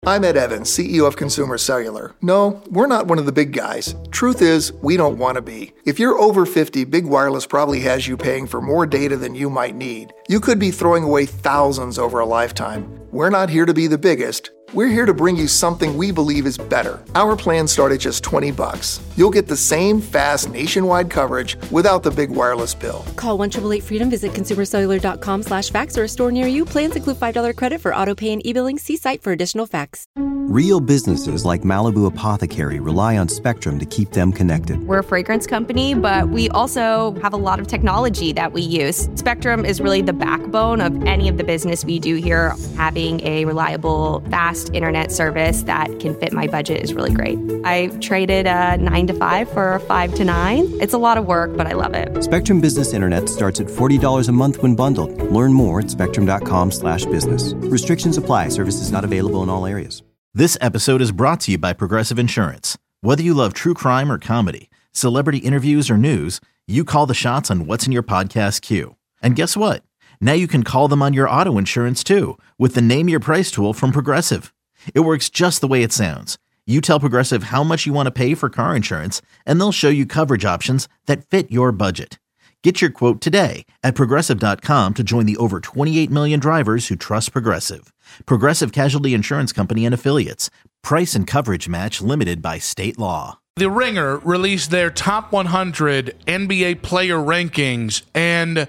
I'm Ed Evans, CEO of Consumer Cellular. No, we're not one of the big guys. Truth is, we don't want to be. If you're over 50, Big Wireless probably has you paying for more data than you might need. You could be throwing away thousands over a lifetime. We're not here to be the biggest. We're here to bring you something we believe is better. Our plans start at just $20. You'll get the same fast nationwide coverage without the big wireless bill. Call 1-888-FREEDOM, visit consumercellular.com/facts or a store near you. Plans include $5 credit for auto pay and e-billing. See site for additional facts. Real businesses like Malibu Apothecary rely on Spectrum to keep them connected. We're a fragrance company, but we also have a lot of technology that we use. Spectrum is really the backbone of any of the business we do here. Having a reliable, fast internet service that can fit my budget is really great. I traded a 9 to 5 for a 5 to 9. It's a lot of work, but I love it. Spectrum Business Internet starts at $40 a month when bundled. Learn more at spectrum.com/business. Restrictions apply. Services not available in all areas. This episode is brought to you by Progressive Insurance. Whether you love true crime or comedy, celebrity interviews or news, you call the shots on what's in your podcast queue. And guess what? Now you can call them on your auto insurance too with the Name Your Price tool from Progressive. It works just the way it sounds. You tell Progressive how much you want to pay for car insurance, and they'll show you coverage options that fit your budget. Get your quote today at Progressive.com to join the over 28 million drivers who trust Progressive. Progressive Casualty Insurance Company and Affiliates. Price and coverage match limited by state law. The Ringer released their top 100 NBA player rankings, and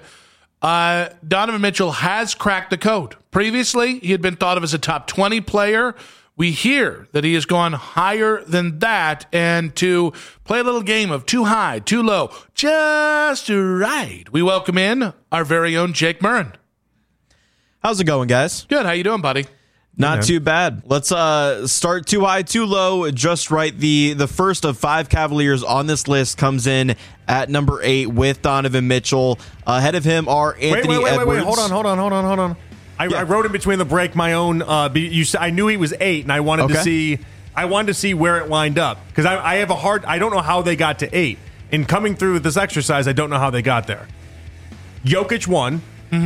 Donovan Mitchell has cracked the code. Previously, he had been thought of as a top 20 player. We hear that he has gone higher than that, and to play a little game of too high, too low, just right, we welcome in our very own Jake Murren. How's it going, guys? Good. How you doing, buddy? Not too bad. Let's start too high, too low, just right. The first of 5 Cavaliers on this list comes in at number 8 with Donovan Mitchell. Ahead of him are Anthony Edwards. Wait. Hold on. I wrote in between the break my own. I knew he was 8, and I wanted to see. I wanted to see where it lined up because I have a hard. I don't know how they got to 8. In coming through this exercise, I don't know how they got there. Jokic 1,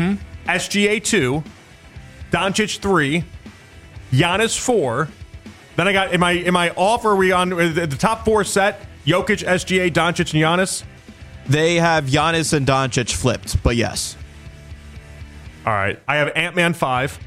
SGA 2, Doncic 3, Giannis 4. Then I got. Am I off? Or are we on the top 4 set? Jokic, SGA, Doncic, and Giannis. They have Giannis and Doncic flipped, but yes. All right. I have Ant-Man 5.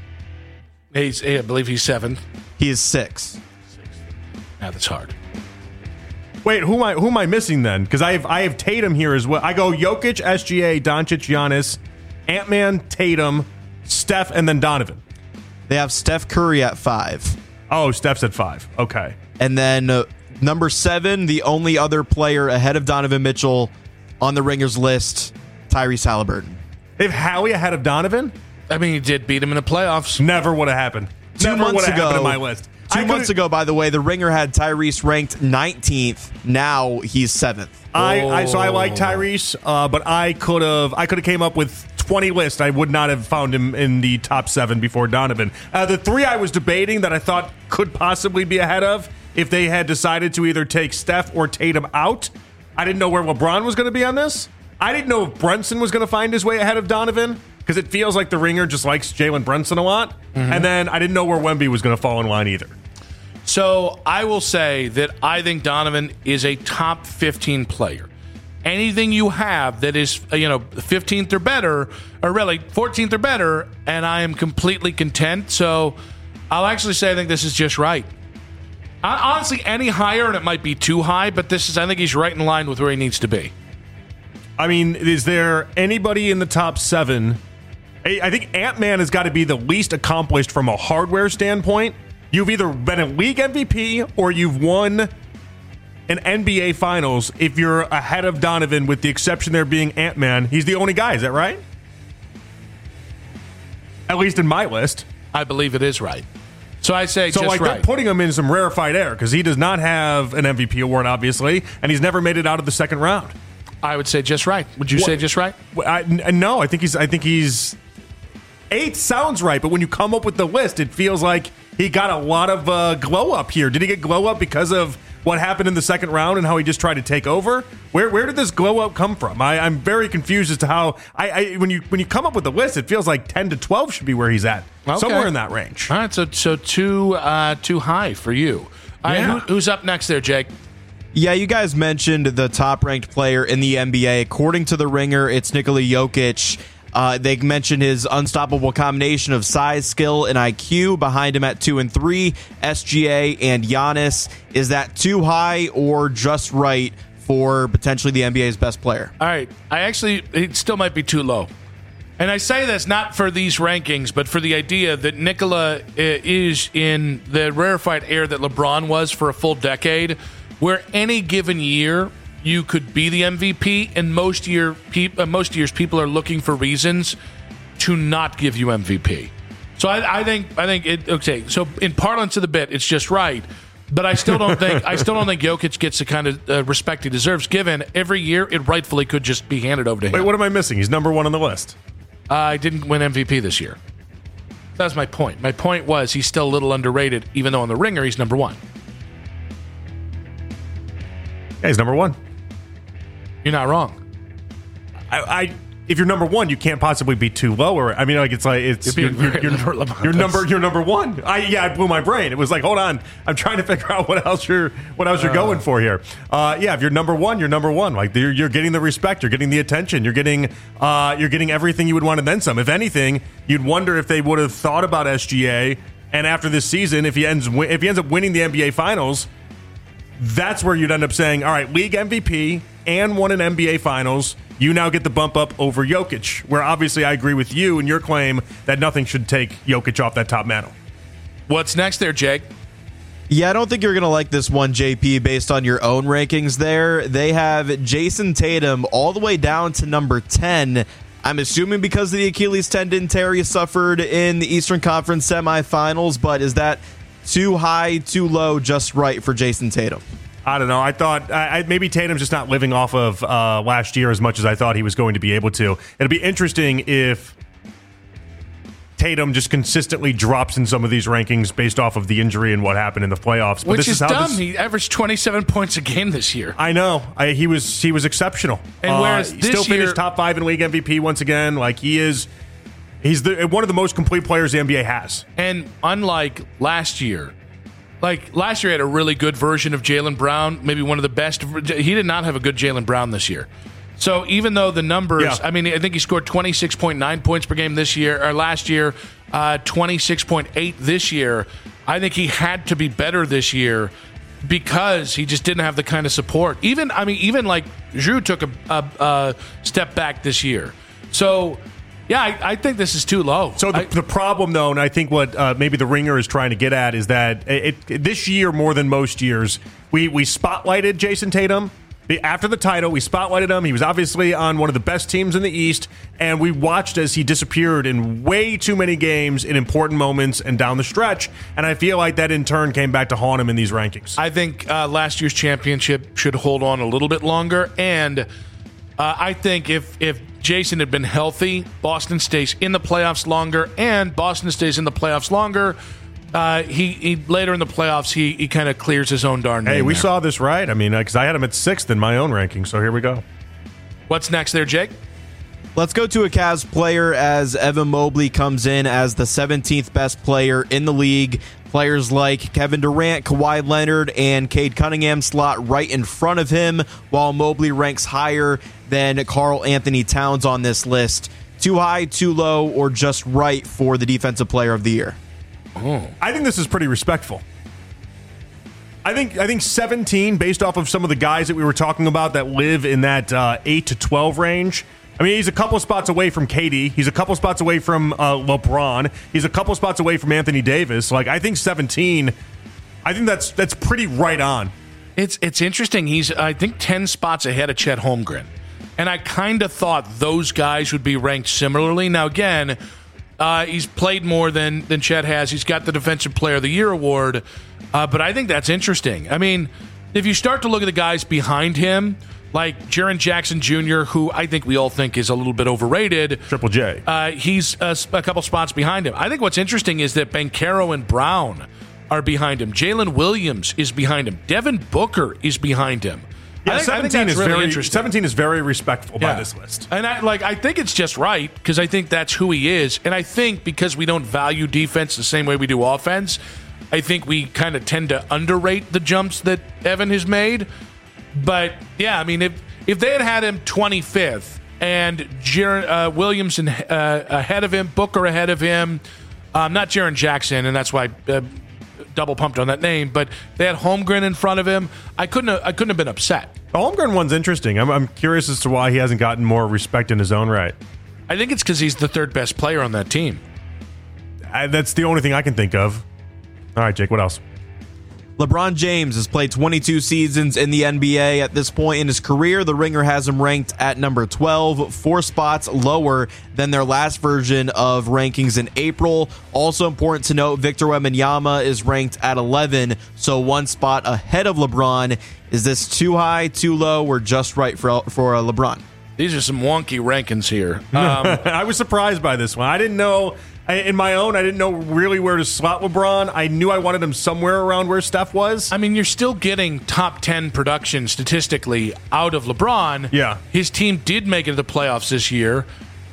I believe he's 7. He is 6. Yeah, that's hard. Wait, who am I missing then? Because I have Tatum here as well. I go Jokic, SGA, Doncic, Giannis, Ant-Man, Tatum, Steph, and then Donovan. They have Steph Curry at 5. Oh, Steph's at 5. Okay. And then number 7, the only other player ahead of Donovan Mitchell on the Ringers list, Tyrese Halliburton. They have Howie ahead of Donovan? I mean, he did beat him in the playoffs. Never would have happened. 2 months ago in my list. 2 months ago, by the way, the Ringer had Tyrese ranked 19th. Now he's 7th. So I like Tyrese, but I could have came up with 20 lists. I would not have found him in the top 7 before Donovan. The 3 I was debating that I thought could possibly be ahead of if they had decided to either take Steph or Tatum out. I didn't know where LeBron was going to be on this. I didn't know if Brunson was going to find his way ahead of Donovan because it feels like the Ringer just likes Jalen Brunson a lot. And then I didn't know where Wemby was going to fall in line either. So I will say that I think Donovan is a top 15 player. Anything you have that is, 15th or better, or really 14th or better, and I am completely content. So I'll actually say I think this is just right. Honestly, any higher, and it might be too high, but I think he's right in line with where he needs to be. I mean, is there anybody in the top 7? I think Ant-Man has got to be the least accomplished from a hardware standpoint. You've either been a league MVP or you've won an NBA Finals if you're ahead of Donovan, with the exception there being Ant-Man. He's the only guy. Is that right? At least in my list. I believe it is right. So I say just right. They're putting him in some rarefied air because he does not have an MVP award, obviously, and he's never made it out of the second round. I would say just right. Would you say just right? No, I think he's 8 sounds right, but when you come up with the list, it feels like he got a lot of glow up here. Did he get glow up because of what happened in the second round and how he just tried to take over? Where did this glow up come from? I'm very confused as to how when you come up with the list, it feels like 10 to 12 should be where he's at. Okay. Somewhere in that range. All right, so too high for you. Who's up next there, Jake? Yeah, you guys mentioned the top-ranked player in the NBA. According to The Ringer, it's Nikola Jokic. They mentioned his unstoppable combination of size, skill, and IQ. Behind him at 2 and 3, SGA and Giannis. Is that too high or just right for potentially the NBA's best player? All right. It still might be too low. And I say this not for these rankings, but for the idea that Nikola is in the rarefied air that LeBron was for a full decade, where any given year you could be the MVP, and most years people are looking for reasons to not give you MVP. So I think it okay. So in parlance of the bit, it's just right, but I still don't think Jokic gets the kind of respect he deserves. Given every year, it rightfully could just be handed over to him. Wait, what am I missing? He's number 1 on the list. I didn't win MVP this year. That's my point. My point was he's still a little underrated, even though on The Ringer he's number 1. Yeah, he's number 1. You're not wrong. If you're number 1, you can't possibly be too low. Or I mean, like you're number 1. I blew my brain. It was like, hold on, I'm trying to figure out what else you're going for here. If you're number 1, you're number 1. Like you're getting the respect, you're getting the attention, you're getting everything you would want and then some. If anything, you'd wonder if they would have thought about SGA. And after this season, if he ends up winning the NBA Finals, that's where you'd end up saying, all right, league MVP and won an NBA Finals, you now get the bump up over Jokic, where obviously I agree with you and your claim that nothing should take Jokic off that top mantle. What's next there, Jake? Yeah, I don't think you're going to like this one, JP, based on your own rankings there. They have Jason Tatum all the way down to number 10. I'm assuming because of the Achilles tendon tear he suffered in the Eastern Conference semifinals, but is that too high, too low, just right for Jason Tatum? I don't know. I thought maybe Tatum's just not living off of last year as much as I thought he was going to be able to. It'll be interesting if Tatum just consistently drops in some of these rankings based off of the injury and what happened in the playoffs. But Which is dumb. He averaged 27 points a game this year. I know. He was exceptional. And whereas he still finished top 5 in league MVP once again. Like he's one of the most complete players the NBA has. And unlike last year, last year had a really good version of Jaylen Brown, maybe one of the best. He did not have a good Jaylen Brown this year. So even though the numbers, I mean, I think he scored 26.9 points per game this year, or last year, 26.8 this year. I think he had to be better this year because he just didn't have the kind of support. Even like Jrue took a step back this year. So yeah, I think this is too low. So the problem, though, and I think what maybe the Ringer is trying to get at is that this year, more than most years, we spotlighted Jason Tatum. After the title, we spotlighted him. He was obviously on one of the best teams in the East, and we watched as he disappeared in way too many games in important moments and down the stretch, and I feel like that in turn came back to haunt him in these rankings. I think last year's championship should hold on a little bit longer, and I think if Jason had been healthy, Boston stays in the playoffs longer, and Boston stays in the playoffs longer, he later in the playoffs, he kind of clears his own darn name. Hey, we there. saw this right. I mean, because I had him at 6th in my own ranking, so here we go. What's next there, Jake? Let's go to a Cavs player as Evan Mobley comes in as the 17th best player in the league. Players like Kevin Durant, Kawhi Leonard, and Cade Cunningham slot right in front of him, while Mobley ranks higher than Karl Anthony Towns on this list. Too high, too low, or just right for the Defensive Player of the Year? Oh. I think this is pretty respectful. I think 17, based off of some of the guys that we were talking about that live in that 8 to 12 range. I mean, he's a couple spots away from KD. He's a couple spots away from LeBron. He's a couple spots away from Anthony Davis. Like, I think 17, I think that's pretty right on. It's interesting. He's, I think, 10 spots ahead of Chet Holmgren. And I kind of thought those guys would be ranked similarly. Now, again, he's played more than Chet has. He's got the Defensive Player of the Year award. But I think that's interesting. I mean, if you start to look at the guys behind him, like Jaren Jackson Jr., who I think we all think is a little bit overrated. Triple J. He's a couple spots behind him. I think what's interesting is that Banchero and Brown are behind him. Jalen Williams is behind him. Devin Booker is behind him. Yeah, I think that's really interesting. 17 is very respectful by this list. And I think it's just right because I think that's who he is. And I think because we don't value defense the same way we do offense, I think we kind of tend to underrate the jumps that Evan has made. But, yeah, I mean, if they had him 25th and Williams ahead of him, Booker ahead of him, not Jaren Jackson, and that's why double pumped on that name, but they had Holmgren in front of him. I couldn't have been upset. The Holmgren one's interesting. I'm curious as to why he hasn't gotten more respect in his own right. I think it's because he's the third best player on that team. That's the only thing I can think of. All right, Jake, what else? LeBron James has played 22 seasons in the NBA. At this point in his career, The Ringer has him ranked at number 12, 4 spots lower than their last version of rankings in April. Also important to note, Victor Wembanyama is ranked at 11, so 1 spot ahead of LeBron. Is this too high, too low, or just right for LeBron? These are some wonky rankings here. I was surprised by this one. I didn't know. In my own, I didn't know really where to slot LeBron. I knew I wanted him somewhere around where Steph was. I mean, you're still getting top 10 production statistically out of LeBron. Yeah. His team did make it to the playoffs this year.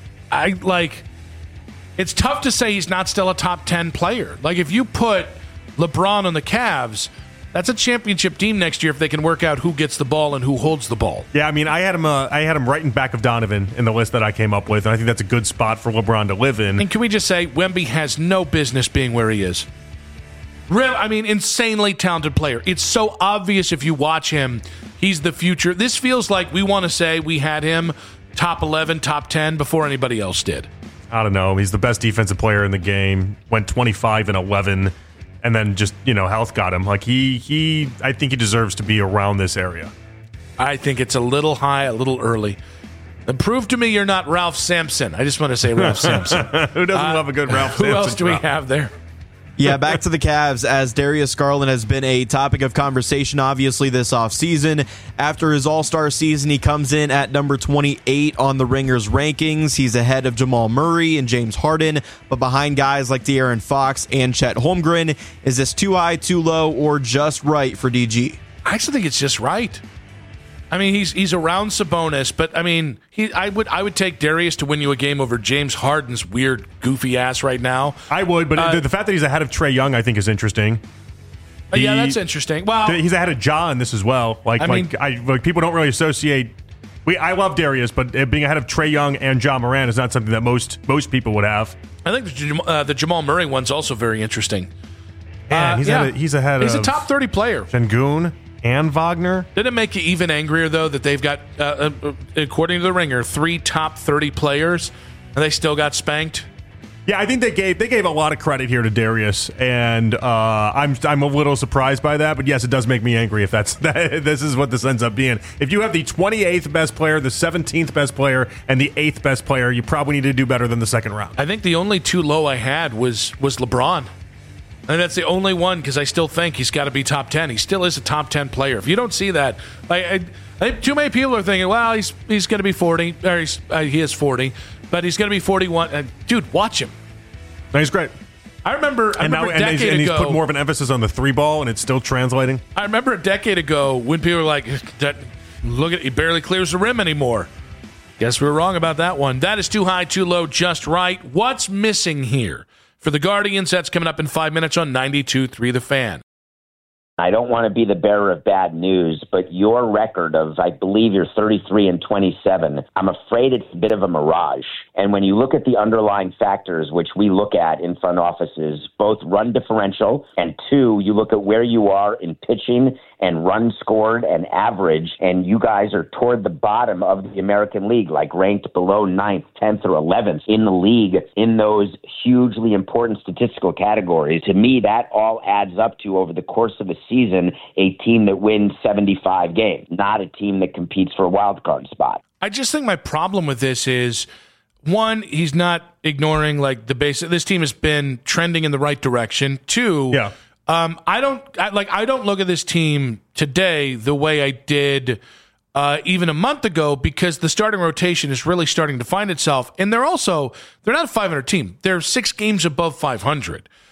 It's tough to say he's not still a top 10 player. Like, if you put LeBron on the Cavs, that's a championship team next year if they can work out who gets the ball and who holds the ball. Yeah, I mean, I had him right in back of Donovan in the list that I came up with, and I think that's a good spot for LeBron to live in. And can we just say, Wemby has no business being where he is. Insanely talented player. It's so obvious if you watch him, he's the future. This feels like we want to say we had him top 11, top 10 before anybody else did. I don't know. He's the best defensive player in the game. Went 25-11. And then just, health got him. Like, I think he deserves to be around this area. I think it's a little high, a little early. And prove to me you're not Ralph Sampson. I just want to say Ralph Sampson. Who doesn't love a good Ralph Sampson? Who else do we have there? Yeah, back to the Cavs, as Darius Garland has been a topic of conversation, obviously, this offseason. After his All-Star season, he comes in at number 28 on the Ringer's rankings. He's ahead of Jamal Murray and James Harden, but behind guys like De'Aaron Fox and Chet Holmgren. Is this too high, too low, or just right for DG? I actually think it's just right. I mean, he's around Sabonis, but I mean, I would take Darius to win you a game over James Harden's weird, goofy ass right now. I would, but the fact that he's ahead of Trae Young, I think, is interesting. Yeah, that's interesting. Well, he's ahead of Ja in this as well. People don't really associate. I love Darius, but being ahead of Trae Young and Ja Morant is not something that most people would have. I think the Jamal Murray one's also very interesting. Man, he's ahead. He's of a top 30 player. Sengun and Wagner. Did it make you even angrier, though, that they've got, according to the Ringer, 3 top 30 players, and they still got spanked? Yeah, I think they gave a lot of credit here to Darius, and I'm a little surprised by that. But yes, it does make me angry if this is what this ends up being. If you have the 28th best player, the 17th best player, and the 8th best player, you probably need to do better than the second round. I think the only too low I had was LeBron. And that's the only one because I still think he's got to be top 10. He still is a top 10 player. If you don't see that, I think too many people are thinking, well, he's going to be 40. Or he is 40, but he's going to be 41. Dude, watch him. No, he's great. I remember a decade ago. He's put more of an emphasis on the 3-ball, and it's still translating. I remember a decade ago when people were like, look at he barely clears the rim anymore. Guess we were wrong about that one. That is too high, too low, just right. What's missing here? For the Guardians, that's coming up in 5 minutes on 92.3 The Fan. I don't want to be the bearer of bad news, but your record of, I believe you're 33-27, I'm afraid it's a bit of a mirage. And when you look at the underlying factors, which we look at in front offices, both run differential, and 2, you look at where you are in pitching and run scored and average, and you guys are toward the bottom of the American League, like ranked below 9th, 10th, or 11th in the league in those hugely important statistical categories. To me, that all adds up to, over the course of a season, a team that wins 75 games, not a team that competes for a wild card spot. I just think my problem with this is, one, he's not ignoring like the basic. This team has been trending in the right direction. 2, yeah. I don't look at this team today the way I did even a month ago because the starting rotation is really starting to find itself. And they're not a 500 team. They're 6 games above 500.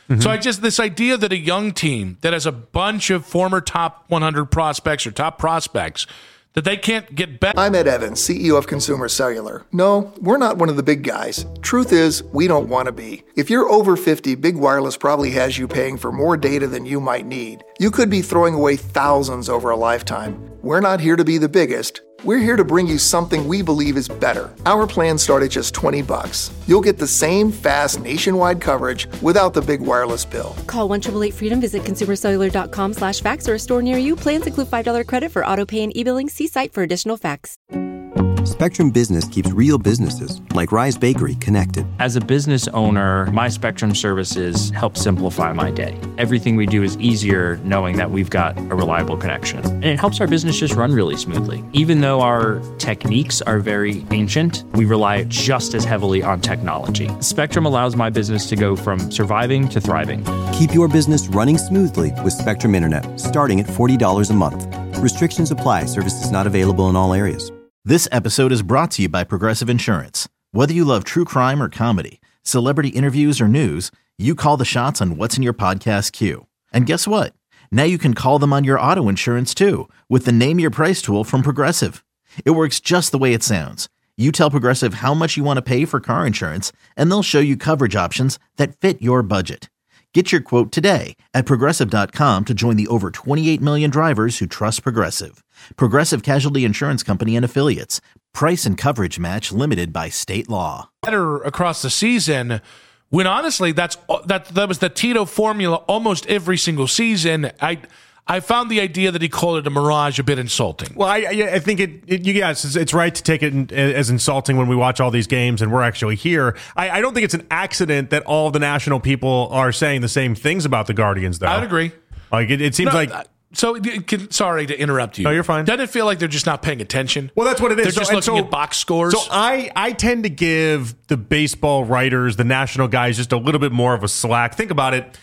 So this idea that a young team that has a bunch of former top 100 prospects or top prospects, that they can't get better. I'm Ed Evans, CEO of Consumer Cellular. No, we're not one of the big guys. Truth is, we don't want to be. If you're over 50, Big Wireless probably has you paying for more data than you might need. You could be throwing away thousands over a lifetime. We're not here to be the biggest. We're here to bring you something we believe is better. Our plans start at just $20. You'll get the same fast nationwide coverage without the big wireless bill. Call 1-888-FREEDOM, visit consumercellular.com/fax or a store near you. Plans include $5 credit for auto pay and e-billing. See site for additional facts. Spectrum Business keeps real businesses, like Rise Bakery, connected. As a business owner, my Spectrum services help simplify my day. Everything we do is easier knowing that we've got a reliable connection. And it helps our business just run really smoothly. Even though our techniques are very ancient, we rely just as heavily on technology. Spectrum allows my business to go from surviving to thriving. Keep your business running smoothly with Spectrum Internet, starting at $40 a month. Restrictions apply. Services not available in all areas. This episode is brought to you by Progressive Insurance. Whether you love true crime or comedy, celebrity interviews or news, you call the shots on what's in your podcast queue. And guess what? Now you can call them on your auto insurance too with the Name Your Price tool from Progressive. It works just the way it sounds. You tell Progressive how much you want to pay for car insurance, and they'll show you coverage options that fit your budget. Get your quote today at Progressive.com to join the over 28 million drivers who trust Progressive. Progressive Casualty Insurance Company and Affiliates. Price and coverage match limited by state law. Better across the season, when honestly that was the Tito formula almost every single season. I found the idea that he called it a mirage a bit insulting. Well, I think it's right to take it as insulting when we watch all these games and we're actually here. I don't think it's an accident that all the national people are saying the same things about the Guardians, though. I would agree. Like it seems sorry to interrupt you. No, you're fine. Doesn't it feel like they're just not paying attention? Well, that's what it is. They're just looking at box scores. So I tend to give the baseball writers, the national guys, just a little bit more of a slack. Think about it.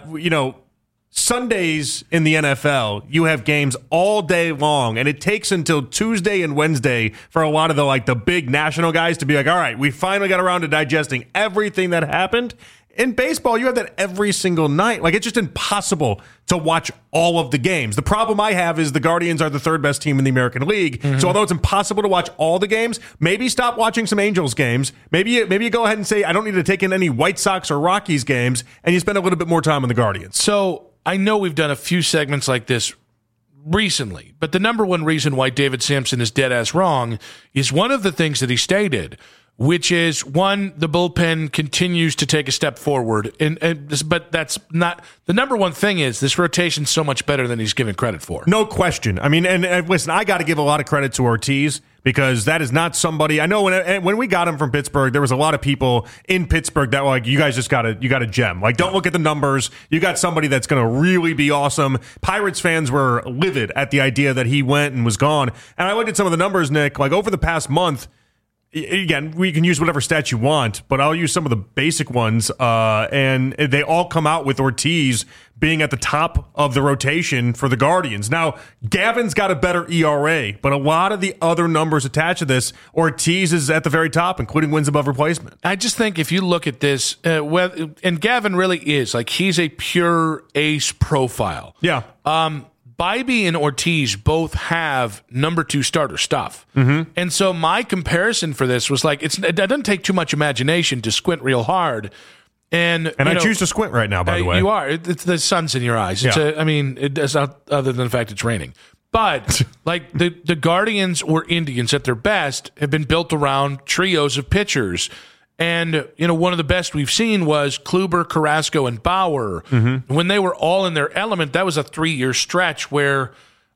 Sundays in the NFL, you have games all day long, and it takes until Tuesday and Wednesday for a lot of the big national guys to be like, all right, we finally got around to digesting everything that happened. In baseball, you have that every single night. Like, it's just impossible to watch all of the games. The problem I have is the Guardians are the third best team in the American League. Mm-hmm. So although it's impossible to watch all the games, maybe stop watching some Angels games. Maybe you go ahead and say, I don't need to take in any White Sox or Rockies games, and you spend a little bit more time on the Guardians. So I know we've done a few segments like this recently, but the number one reason why David Samson is dead ass wrong is one of the things that he stated, which is, one, the bullpen continues to take a step forward. But that's not the number one thing. Is this rotation's so much better than he's given credit for. No question. I mean, and listen, I got to give a lot of credit to Ortiz, because that is not somebody. I know when we got him from Pittsburgh, there was a lot of people in Pittsburgh that were like, you guys just got a gem. Like, don't look at the numbers. You got somebody that's going to really be awesome. Pirates fans were livid at the idea that he went and was gone. And I looked at some of the numbers, Nick, like over the past month. Again, we can use whatever stats you want, but I'll use some of the basic ones, and they all come out with Ortiz being at the top of the rotation for the Guardians. Now, Gavin's got a better ERA, but a lot of the other numbers attached to this, Ortiz is at the very top, including wins above replacement. I just think if you look at this, and Gavin really is, like, he's a pure ace profile. Yeah. Bybee and Ortiz both have number 2 starter stuff. Mm-hmm. And so my comparison for this was like, it doesn't take too much imagination to squint real hard. And I choose to squint right now, by the way. You are. It's the sun's in your eyes. It's yeah. It does, other than the fact it's raining. But like the Guardians or Indians at their best have been built around trios of pitchers. And, one of the best we've seen was Kluber, Carrasco, and Bauer. Mm-hmm. When they were all in their element, that was a 3-year stretch where,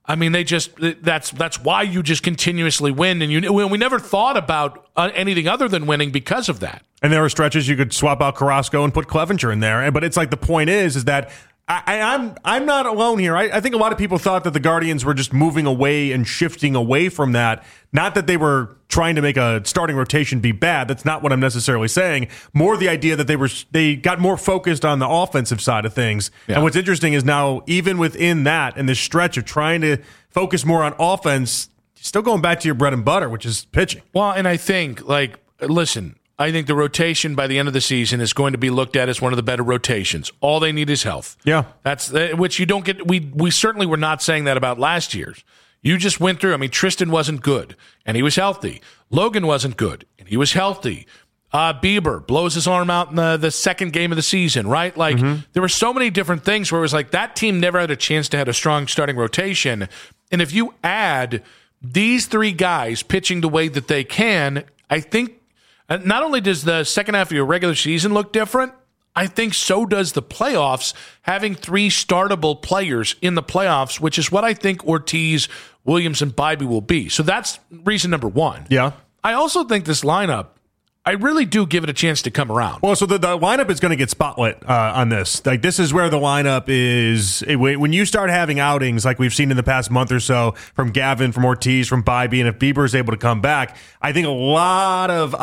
that's why you just continuously win. And we never thought about anything other than winning because of that. And there were stretches you could swap out Carrasco and put Clevenger in there. But it's like the point is that I'm not alone here. I think a lot of people thought that the Guardians were just moving away and shifting away from that. Not that they were trying to make a starting rotation be bad. That's not what I'm necessarily saying. More the idea that they got more focused on the offensive side of things. Yeah. And what's interesting is now, even within that, in this stretch of trying to focus more on offense, still going back to your bread and butter, which is pitching. Well, and I think, listen, I think the rotation by the end of the season is going to be looked at as one of the better rotations. All they need is health. Yeah. That's which you don't get. We certainly were not saying that about last year's. You just went through. I mean, Tristan wasn't good, and he was healthy. Logan wasn't good, and he was healthy. Bieber blows his arm out in the second game of the season, right? Like, there were so many different things where it was like that team never had a chance to have a strong starting rotation. And if you add these three guys pitching the way that they can, I think not only does the second half of your regular season look different, I think so does the playoffs, having three startable players in the playoffs, which is what I think Ortiz, Williams, and Bybee will be. So that's reason number one. Yeah. I also think this lineup, I really do give it a chance to come around. Well, so the lineup is going to get spotlit on this. Like, this is where the lineup is. When you start having outings like we've seen in the past month or so from Gavin, from Ortiz, from Bybee, and if Bieber is able to come back, I think a lot of,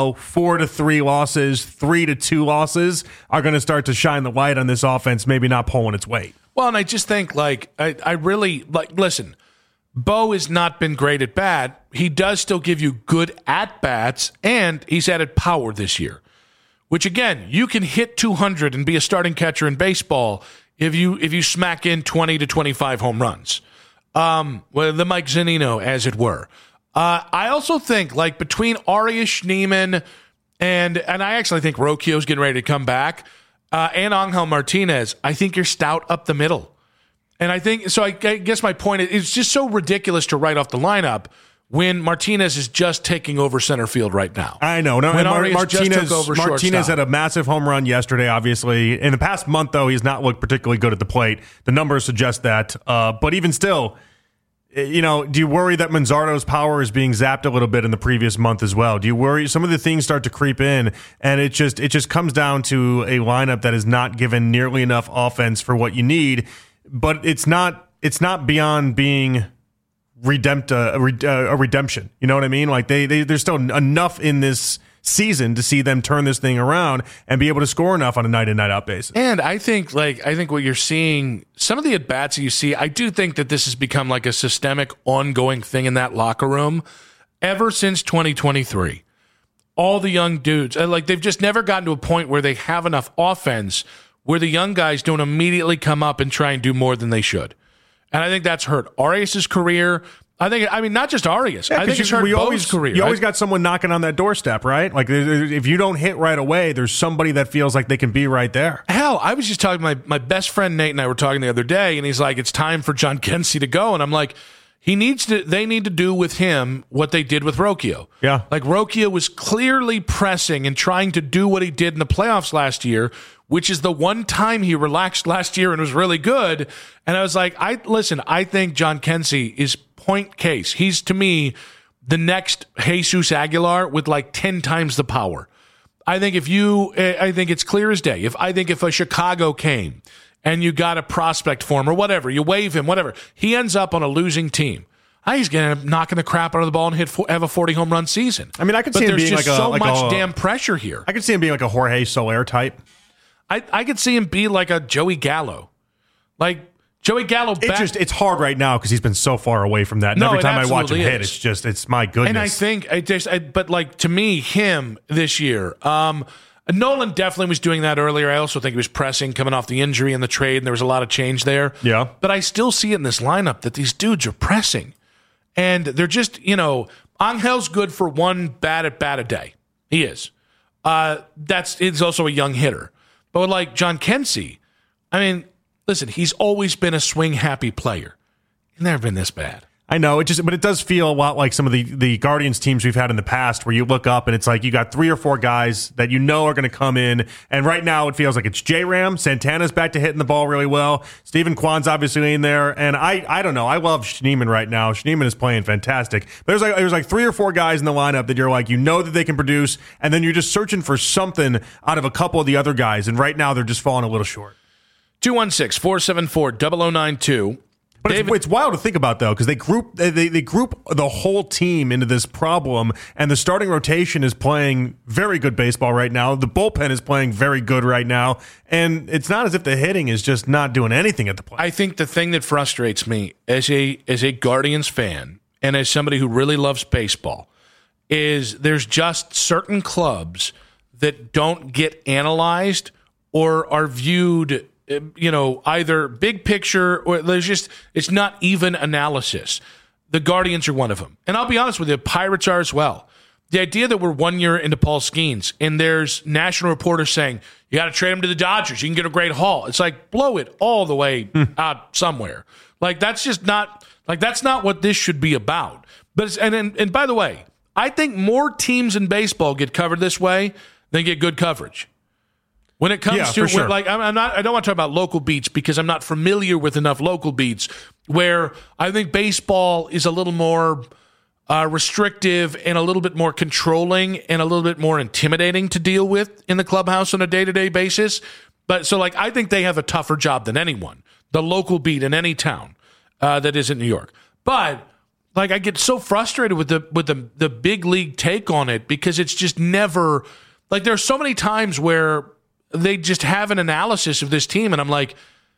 4-3 losses, 3-2 losses are going to start to shine the light on this offense, maybe not pulling its weight. Well, and I just think, I really, listen, Bo has not been great at bat. He does still give you good at-bats, and he's added power this year, which, again, you can hit 200 and be a starting catcher in baseball if you smack in 20 to 25 home runs. The Mike Zunino, as it were. I also think, between Arias, Schneemann, and I actually think Rocchio's getting ready to come back, and Angel Martinez, I think you're stout up the middle. And I think, so I guess my point is, it's just so ridiculous to write off the lineup when Martinez is just taking over center field right now. I know. No, Martinez had a massive home run yesterday, obviously. In the past month, though, he's not looked particularly good at the plate. The numbers suggest that. But even still, do you worry that Manzardo's power is being zapped a little bit in the previous month as well? Do you worry some of the things start to creep in, and it just comes down to a lineup that is not given nearly enough offense for what you need? But it's not beyond being a redemption. You know what I mean? Like there's still enough in this season to see them turn this thing around and be able to score enough on a night in, night out basis. And I think what you're seeing, some of the at bats that you see, I do think that this has become like a systemic, ongoing thing in that locker room ever since 2023. All the young dudes, they've just never gotten to a point where they have enough offense where the young guys don't immediately come up and try and do more than they should. And I think that's hurt Arias' career. I mean, not just Arias. I think it's hurt Bo's career. You always got someone knocking on that doorstep, right? Like, if you don't hit right away, there's somebody that feels like they can be right there. Hell, I was just talking to my best friend Nate and I were talking the other day, and he's like, it's time for John Kensey to go. And I'm like, they need to do with him what they did with Rocchio. Yeah. Like, Rocchio was clearly pressing and trying to do what he did in the playoffs last year, which is the one time he relaxed last year and was really good. And I was like, I think John Kensey is point case. He's, to me, the next Jesus Aguilar with 10 times the power. I think it's clear as day. If a Chicago came and you got a prospect for him or whatever, you waive him, whatever, he ends up on a losing team. He's going to end up knocking the crap out of the ball and have a 40 home run season. I mean, I could see him being there's just so much damn pressure here. I could see him being like a Jorge Soler type. I could see him be like a Joey Gallo. Like, Joey Gallo back. It's hard right now because he's been so far away from that. And every time I watch him hit, it's my goodness. And I think, to me, him this year, Nolan definitely was doing that earlier. I also think he was pressing, coming off the injury and the trade, and there was a lot of change there. Yeah. But I still see it in this lineup that these dudes are pressing. And they're just, Angel's good for one bat at bat a day. He is. He's also a young hitter. But like John Kensey, I mean, listen, he's always been a swing-happy player. He's never been this bad. I know, but it does feel a lot like some of the Guardians teams we've had in the past where you look up and it's like you got 3 or 4 guys that you know are going to come in, and right now it feels like it's J-Ram. Santana's back to hitting the ball really well. Steven Kwan's obviously in there, and I don't know. I love Schneemann right now. Schneemann is playing fantastic. There's like 3 or 4 guys in the lineup that you're like, you know that they can produce, and then you're just searching for something out of a couple of the other guys, and right now they're just falling a little short. 216-474-0092. But it's wild to think about, though, because they group the whole team into this problem, and the starting rotation is playing very good baseball right now. The bullpen is playing very good right now, and it's not as if the hitting is just not doing anything at the plate. I think the thing that frustrates me as a Guardians fan and as somebody who really loves baseball is there's just certain clubs that don't get analyzed or are viewed, either big picture or it's not even analysis. The Guardians are one of them. And I'll be honest with you, Pirates are as well. The idea that we're 1 year into Paul Skeens and there's national reporters saying, you got to trade him to the Dodgers, you can get a great haul. It's like, blow it all the way out somewhere. Like, that's just not, that's not what this should be about. But and by the way, I think more teams in baseball get covered this way than get good coverage. When it comes to, sure. I don't want to talk about local beats because I'm not familiar with enough local beats where I think baseball is a little more restrictive and a little bit more controlling and a little bit more intimidating to deal with in the clubhouse on a day-to-day basis. But so I think they have a tougher job than anyone, the local beat in any town that isn't New York. But I get so frustrated with the big league take on it because it's just never there's so many times where they just have an analysis of this team and I'm like,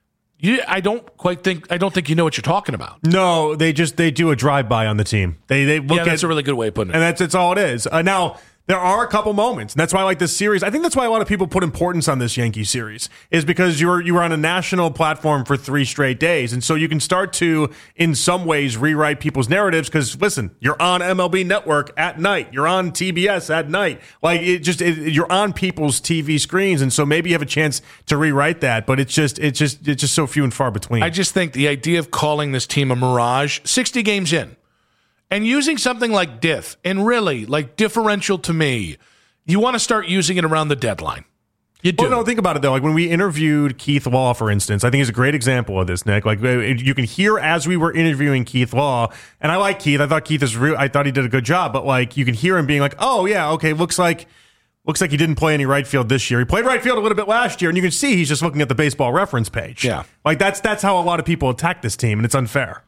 I don't think you know what you're talking about. No, they do a drive-by on the team. They look at, that's a really good way of putting it. And that's all it is. Now, there are a couple moments, and that's why I like this series. I think that's why a lot of people put importance on this Yankee series, is because you were on a national platform for 3 straight days, and so you can start to, in some ways, rewrite people's narratives. Because listen, you're on MLB Network at night, you're on TBS at night, you're on people's TV screens, and so maybe you have a chance to rewrite that. But it's just so few and far between. I just think the idea of calling this team a mirage, 60 games in. And using something like diff, and really, differential to me, you want to start using it around the deadline. You do. Well, no, think about it, though. When we interviewed Keith Law, for instance, I think he's a great example of this, Nick. You can hear as we were interviewing Keith Law, and I like Keith. I thought Keith is real. I thought he did a good job, but you can hear him being like, oh, yeah, okay, looks like he didn't play any right field this year. He played right field a little bit last year, and you can see he's just looking at the baseball reference page. Yeah. That's how a lot of people attack this team, and it's unfair.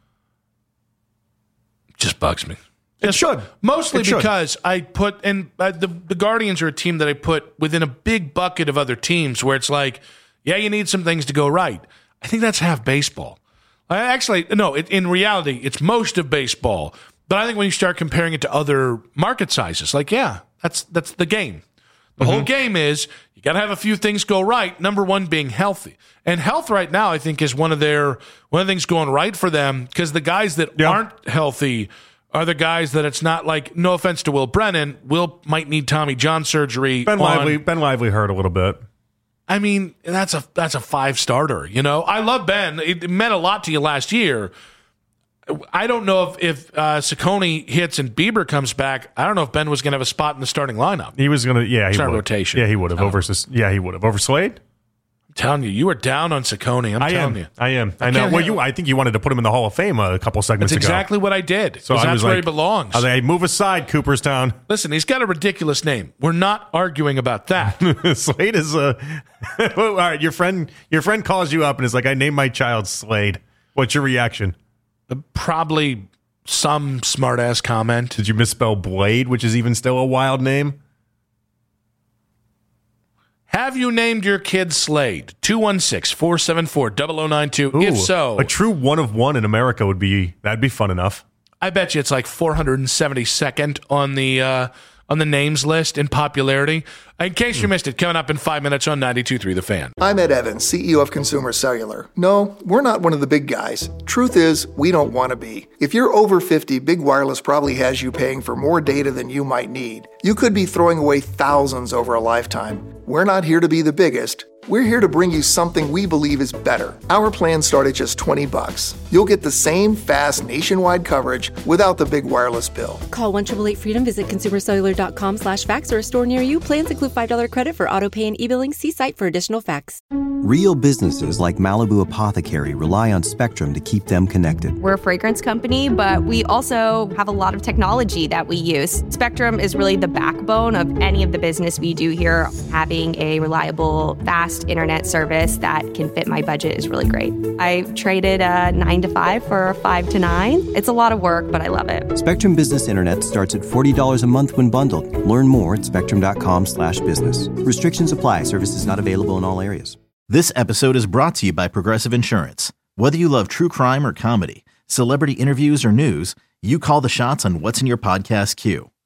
Just bugs me. It should. Mostly because I put, and the Guardians are a team that I put within a big bucket of other teams where it's you need some things to go right. I think that's half baseball. In reality, it's most of baseball. But I think when you start comparing it to other market sizes, that's the game. The whole game is you got to have a few things go right. Number one being healthy. And health right now, I think, is one of the things going right for them because the guys that aren't healthy are the guys that it's not no offense to Will Brennan, Will might need Tommy John surgery. Ben Lively hurt a little bit. I mean, that's a 5-starter. I love Ben. It meant a lot to you last year. I don't know if Ciccone hits and Bieber comes back. I don't know if Ben was going to have a spot in the starting lineup. He was going to, he would. Rotation. Yeah, he would have. He would have. Over Slade? I'm telling you were down on Ciccone. I'm telling you. I am. I know. Well, I think you wanted to put him in the Hall of Fame a couple segments ago. That's exactly what I did. So that's where he belongs. Move aside, Cooperstown. Listen, he's got a ridiculous name. We're not arguing about that. Slade is all right, your friend calls you up and is like, I named my child Slade. What's your reaction? Probably some smart-ass comment. Did you misspell Blade, which is even still a wild name? Have you named your kid Slade? 216-474-0092. If so, a true 1 of 1 in America that'd be fun enough. I bet you it's 472nd on the names list in popularity. In case you missed it, coming up in 5 minutes on 92.3 The Fan. I'm Ed Evans, CEO of Consumer Cellular. No, we're not one of the big guys. Truth is, we don't want to be. If you're over 50, Big Wireless probably has you paying for more data than you might need. You could be throwing away thousands over a lifetime. We're not here to be the biggest. We're here to bring you something we believe is better. Our plans start at just $20. You'll get the same fast nationwide coverage without the big wireless bill. Call 1-888-FREEDOM, visit consumercellular.com/fax or a store near you. Plans include $5 credit for auto pay and e-billing. See site for additional facts. Real businesses like Malibu Apothecary rely on Spectrum to keep them connected. We're a fragrance company, but we also have a lot of technology that we use. Spectrum is really the backbone of any of the business we do here. Having a reliable, fast internet service that can fit my budget is really great. I traded a 9 to 5 for a 5 to 9. It's a lot of work, but I love it. Spectrum Business Internet starts at $40 a month when bundled. Learn more at spectrum.com/business. Restrictions apply. Services not available in all areas. This episode is brought to you by Progressive Insurance. Whether you love true crime or comedy, celebrity interviews or news, you call the shots on what's in your podcast queue.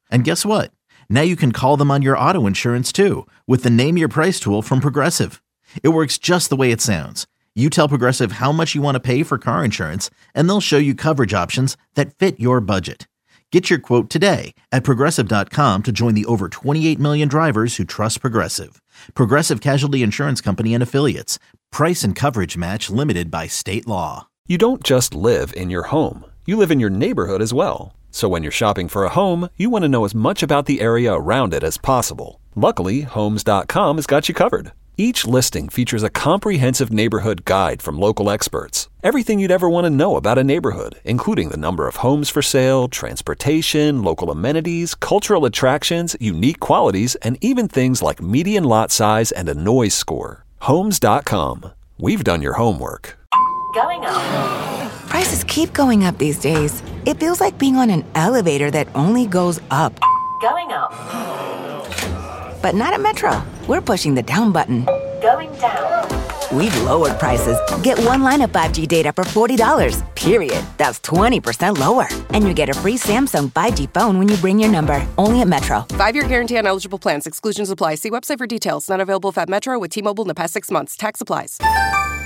And guess what? Now you can call them on your auto insurance too with the Name Your Price tool from Progressive. It works just the way it sounds. You tell Progressive how much you want to pay for car insurance, and they'll show you coverage options that fit your budget. Get your quote today at Progressive.com to join the over 28 million drivers who trust Progressive. Progressive Casualty Insurance Company and Affiliates. Price and coverage match limited by state law. You don't just live in your home. You live in your neighborhood as well. So when you're shopping for a home, you want to know as much about the area around it as possible. Luckily, Homes.com has got you covered. Each listing features a comprehensive neighborhood guide from local experts. Everything you'd ever want to know about a neighborhood, including the number of homes for sale, transportation, local amenities, cultural attractions, unique qualities, and even things like median lot size and a noise score. Homes.com. We've done your homework. Going up. Prices keep going up these days. It feels like being on an elevator that only goes up. Going up. But not at Metro. We're pushing the down button. Going down. We've lowered prices. Get one line of 5G data for $40, period. That's 20% lower. And you get a free Samsung 5G phone when you bring your number. Only at Metro. 5-year guarantee on eligible plans. Exclusions apply. See website for details. Not available at Metro with T-Mobile in the past 6 months. Tax applies.